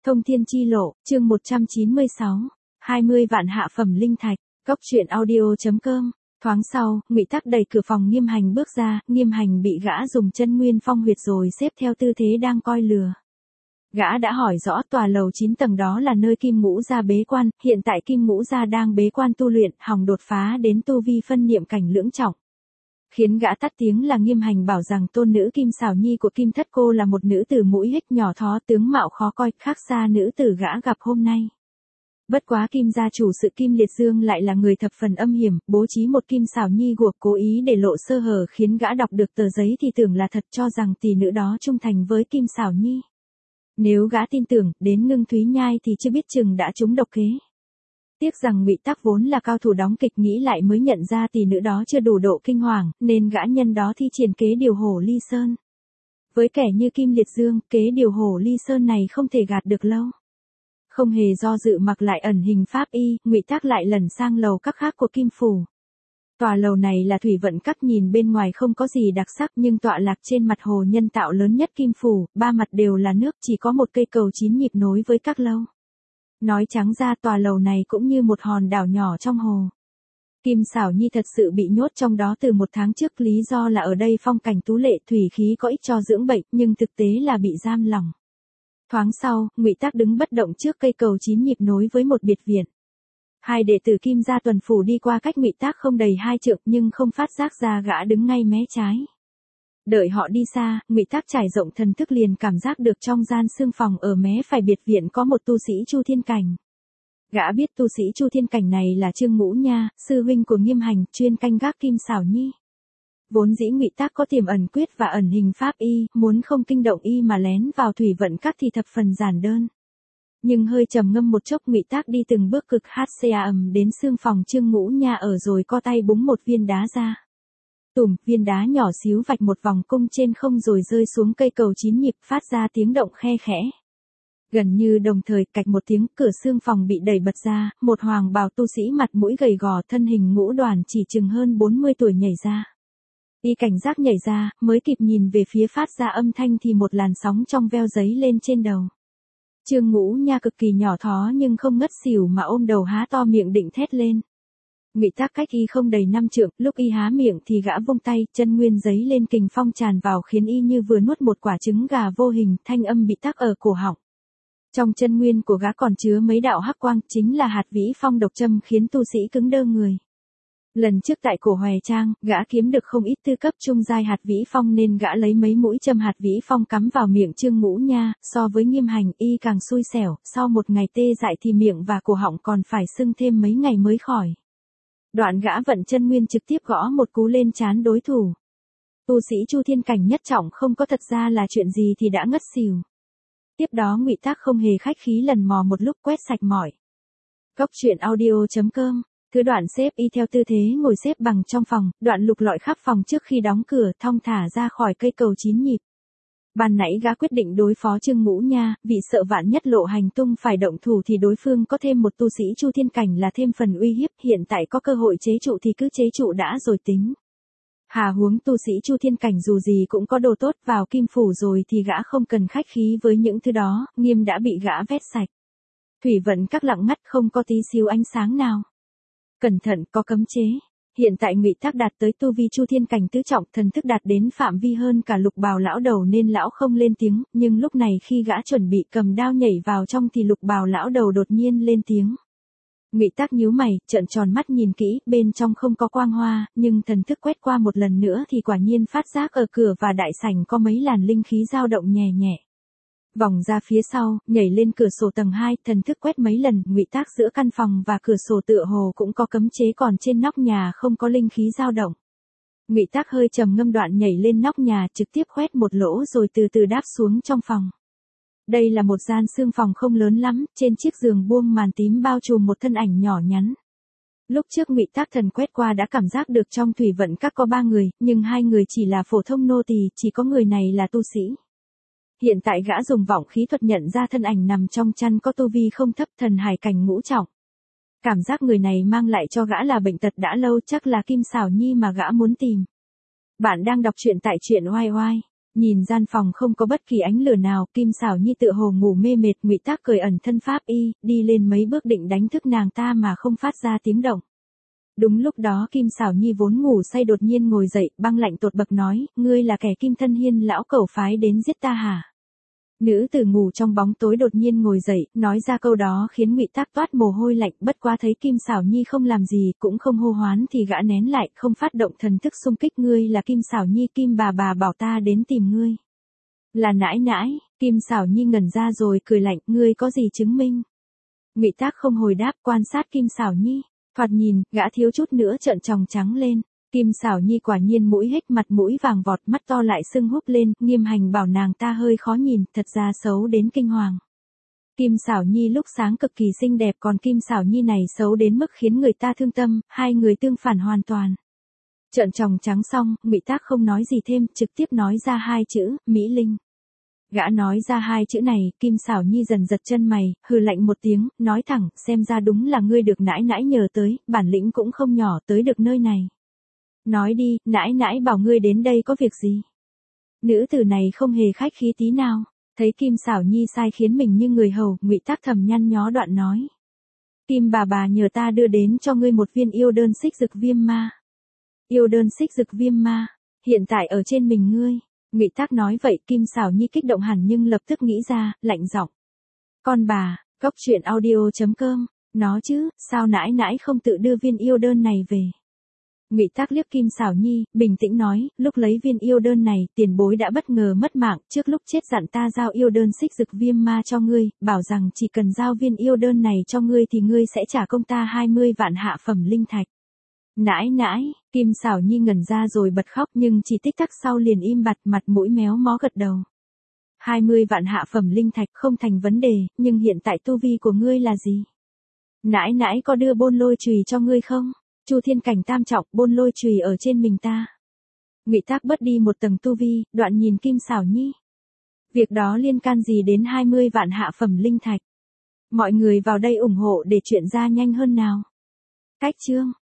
Thông thiên chi lộ, chương 196, 20 vạn hạ phẩm linh thạch, cốc truyện audio.com. Thoáng sau, Ngụy Tắc đẩy cửa phòng Nghiêm Hành bước ra, Nghiêm Hành bị gã dùng chân nguyên phong huyệt rồi xếp theo tư thế đang coi lừa. Gã đã hỏi rõ tòa lầu 9 tầng đó là nơi Kim Ngũ Gia bế quan, hiện tại Kim Ngũ Gia đang bế quan tu luyện, hòng đột phá đến tu vi phân niệm cảnh lưỡng trọng. Khiến gã tắt tiếng là Nghiêm Hành bảo rằng tôn nữ Kim Xảo Nhi của Kim Thất Cô là một nữ tử mũi hích nhỏ thó, tướng mạo khó coi, khác xa nữ tử gã gặp hôm nay. Bất quá Kim gia chủ sự Kim Liệt Dương lại là người thập phần âm hiểm, bố trí một Kim Xảo Nhi guộc cố ý để lộ sơ hở, khiến gã đọc được tờ giấy thì tưởng là thật, cho rằng tỷ nữ đó trung thành với Kim Xảo Nhi. Nếu gã tin tưởng, đến Ngưng Thúy Nhai thì chưa biết chừng đã trúng độc kế. Tiếc rằng Ngụy Tắc vốn là cao thủ đóng kịch, nghĩ lại mới nhận ra tỷ nữ đó chưa đủ độ kinh hoàng, nên gã nhân đó thi triển kế điều Hổ Ly Sơn. Với kẻ như Kim Liệt Dương, kế điều Hổ Ly Sơn này không thể gạt được lâu. Không hề do dự mặc lại ẩn hình pháp y, Ngụy Tắc lại lẩn sang lầu các khác của Kim phủ. Tòa lầu này là thủy vận các, nhìn bên ngoài không có gì đặc sắc, nhưng tọa lạc trên mặt hồ nhân tạo lớn nhất Kim phủ, ba mặt đều là nước, chỉ có một cây cầu 9 nhịp nối với các lâu. Nói trắng ra tòa lầu này cũng như một hòn đảo nhỏ trong hồ. Kim Xảo Nhi thật sự bị nhốt trong đó từ 1 tháng trước, lý do là ở đây phong cảnh tú lệ, thủy khí có ích cho dưỡng bệnh, nhưng thực tế là bị giam lỏng. Thoáng sau, Ngụy Tắc đứng bất động trước cây cầu 9 nhịp nối với một biệt viện. Hai đệ tử Kim gia tuần phủ đi qua cách Ngụy Tắc không đầy 2 trượng, nhưng không phát giác ra gã đứng ngay mé trái. Đợi họ đi xa, Ngụy Tắc trải rộng thần thức liền cảm giác được trong gian xương phòng ở mé phải biệt viện có một tu sĩ Chu Thiên Cảnh. Gã biết tu sĩ Chu Thiên Cảnh này là Trương Ngũ Nha, sư huynh của Nghiêm Hành, chuyên canh gác Kim Xảo Nhi. Vốn dĩ Ngụy Tắc có tiềm ẩn quyết và ẩn hình pháp y, muốn không kinh động y mà lén vào thủy vận các thì thập phần giản đơn. Nhưng hơi trầm ngâm một chốc, Ngụy Tắc đi từng bước cực đến xương phòng Trương Ngũ Nha ở rồi co tay búng một viên đá ra. Tùm, viên đá nhỏ xíu vạch một vòng cung trên không rồi rơi xuống cây cầu 9 nhịp, phát ra tiếng động khe khẽ. Gần như đồng thời, cạch một tiếng, cửa xương phòng bị đẩy bật ra, một hoàng bào tu sĩ mặt mũi gầy gò, thân hình ngũ đoàn, chỉ chừng hơn 40 tuổi nhảy ra. Y cảnh giác nhảy ra, mới kịp nhìn về phía phát ra âm thanh thì một làn sóng trong veo giấy lên trên đầu. Trương Ngũ Nha cực kỳ nhỏ thó nhưng không ngất xỉu mà ôm đầu há to miệng định thét lên. Ngụy Tắc cách y không đầy 5 trượng, lúc y há miệng thì gã vung tay, chân nguyên giấy lên, kình phong tràn vào khiến y như vừa nuốt một quả trứng gà vô hình, thanh âm bị tắc ở cổ họng. Trong chân nguyên của gã còn chứa mấy đạo hắc quang, chính là hạt vĩ phong độc châm khiến tu sĩ cứng đơ người. Lần trước tại cổ Hòe Trang, gã kiếm được không ít tư cấp trung giai hạt vĩ phong nên gã lấy mấy mũi châm hạt vĩ phong cắm vào miệng Trương Ngũ Nha, so với Nghiêm Hành y càng xui xẻo, sau một ngày tê dại thì miệng và cổ họng còn phải sưng thêm mấy ngày mới khỏi. Đoạn gã vận chân nguyên trực tiếp gõ một cú lên trán đối thủ. Tu sĩ Chu Thiên Cảnh nhất trọng không có thật ra là chuyện gì thì đã ngất xỉu. Tiếp đó Ngụy Tắc không hề khách khí lần mò một lúc quét sạch mọi. Cốc truyện audio.com. Thứ đoạn xếp y theo tư thế ngồi xếp bằng trong phòng, đoạn lục lọi khắp phòng trước khi đóng cửa, thong thả ra khỏi cây cầu 9 nhịp. Ban nãy gã quyết định đối phó Trương Ngũ Nha, vì sợ vạn nhất lộ hành tung phải động thủ thì đối phương có thêm một tu sĩ Chu Thiên Cảnh là thêm phần uy hiếp, hiện tại có cơ hội chế trụ thì cứ chế trụ đã rồi tính. Hà huống tu sĩ Chu Thiên Cảnh dù gì cũng có đồ tốt, vào Kim phủ rồi thì gã không cần khách khí với những thứ đó, Nghiêm đã bị gã vét sạch. Thủy vận các lặng ngắt, không có tí xíu ánh sáng nào. Cẩn thận, có cấm chế. Hiện tại Ngụy Tắc đạt tới tu vi Chu Thiên Cảnh tứ trọng, thần thức đạt đến phạm vi hơn cả Lục Bào lão đầu nên lão không lên tiếng, nhưng lúc này khi gã chuẩn bị cầm đao nhảy vào trong thì Lục Bào lão đầu đột nhiên lên tiếng. Ngụy Tắc nhíu mày, trợn tròn mắt nhìn kỹ, bên trong không có quang hoa, nhưng thần thức quét qua một lần nữa thì quả nhiên phát giác ở cửa và đại sảnh có mấy làn linh khí dao động nhẹ nhẹ. Vòng ra phía sau, nhảy lên cửa sổ tầng 2, thần thức quét mấy lần, Ngụy Tắc giữa căn phòng và cửa sổ tựa hồ cũng có cấm chế, còn trên nóc nhà không có linh khí dao động. Ngụy Tắc hơi trầm ngâm, đoạn nhảy lên nóc nhà, trực tiếp khoét một lỗ rồi từ từ đáp xuống trong phòng. Đây là một gian xương phòng không lớn lắm, trên chiếc giường buông màn tím bao trùm một thân ảnh nhỏ nhắn. Lúc trước Ngụy Tắc thần quét qua đã cảm giác được trong thủy vận các có 3 người, nhưng 2 người chỉ là phổ thông nô tỳ, chỉ có người này là tu sĩ. Hiện tại gã dùng vọng khí thuật nhận ra thân ảnh nằm trong chăn có tu vi không thấp, thần hải cảnh ngũ trọng. Cảm giác người này mang lại cho gã là bệnh tật đã lâu, chắc là Kim Xảo Nhi mà gã muốn tìm. Bạn đang đọc truyện tại truyện oai oai. Nhìn gian phòng không có bất kỳ ánh lửa nào, Kim Sảo Nhi tựa hồ ngủ mê mệt, Ngụy Tác cười ẩn thân pháp y, đi lên mấy bước định đánh thức nàng ta mà không phát ra tiếng động. Đúng lúc đó Kim Sảo Nhi vốn ngủ say đột nhiên ngồi dậy, băng lạnh tột bậc nói, ngươi là kẻ Kim Thân Hiên lão cẩu phái đến giết ta hả? Nữ tử ngủ trong bóng tối đột nhiên ngồi dậy, nói ra câu đó khiến Ngụy Tác toát mồ hôi lạnh, bất quá thấy Kim Sảo Nhi không làm gì, cũng không hô hoán thì gã nén lại, không phát động thần thức xung kích. Ngươi là Kim Sảo Nhi, Kim bà bảo ta đến tìm ngươi. Là nãi nãi. Kim Sảo Nhi ngẩn ra rồi cười lạnh, ngươi có gì chứng minh? Ngụy Tác không hồi đáp, quan sát Kim Sảo Nhi. Thoạt nhìn, gã thiếu chút nữa trợn tròng trắng lên. Kim Sảo Nhi quả nhiên mũi hết, mặt mũi vàng vọt, mắt to lại sưng húp lên, Nghiêm Hành bảo nàng ta hơi khó nhìn, thật ra xấu đến kinh hoàng. Kim Sảo Nhi lúc sáng cực kỳ xinh đẹp, còn Kim Sảo Nhi này xấu đến mức khiến người ta thương tâm, hai người tương phản hoàn toàn. Trợn tròng trắng xong, Ngụy Tác không nói gì thêm, trực tiếp nói ra hai chữ, Mỹ Linh. Gã nói ra hai chữ này, Kim Sảo Nhi dần giật chân mày, hừ lạnh một tiếng, nói thẳng, xem ra đúng là ngươi được nãi nãi nhờ tới, bản lĩnh cũng không nhỏ, tới được nơi này. Nói đi, nãi nãi bảo ngươi đến đây có việc gì? Nữ tử này không hề khách khí tí nào, thấy Kim Sảo Nhi sai khiến mình như người hầu, Ngụy Tác thầm nhăn nhó đoạn nói. Kim bà nhờ ta đưa đến cho ngươi một viên yêu đơn xích dực viêm ma. Yêu đơn xích dực viêm ma, hiện tại ở trên mình ngươi. Ngụy Tác nói vậy, Kim Sảo Nhi kích động hẳn nhưng lập tức nghĩ ra, lạnh giọng. Con bà, Cóc Truyện Audio.com, nó chứ, sao nãi nãi không tự đưa viên yêu đơn này về? Ngụy Tác liếc Kim Sảo Nhi, bình tĩnh nói, lúc lấy viên yêu đơn này, tiền bối đã bất ngờ mất mạng, trước lúc chết dặn ta giao yêu đơn xích dực viêm ma cho ngươi, bảo rằng chỉ cần giao viên yêu đơn này cho ngươi thì ngươi sẽ trả công ta 20 vạn hạ phẩm linh thạch. Nãi nãi, Kim Sảo Nhi ngẩn ra rồi bật khóc nhưng chỉ tích tắc sau liền im bặt, mặt mũi méo mó gật đầu. 20 vạn hạ phẩm linh thạch không thành vấn đề, nhưng hiện tại tu vi của ngươi là gì? Nãi nãi có đưa bôn lôi chùy cho ngươi không? Chu thiên cảnh tam trọng, bôn lôi chùy ở trên mình ta. Ngụy Tác bớt đi một tầng tu vi, đoạn nhìn Kim Sảo Nhi. Việc đó liên can gì đến 20 vạn hạ phẩm linh thạch? Mọi người vào đây ủng hộ để chuyện ra nhanh hơn nào. Cách chương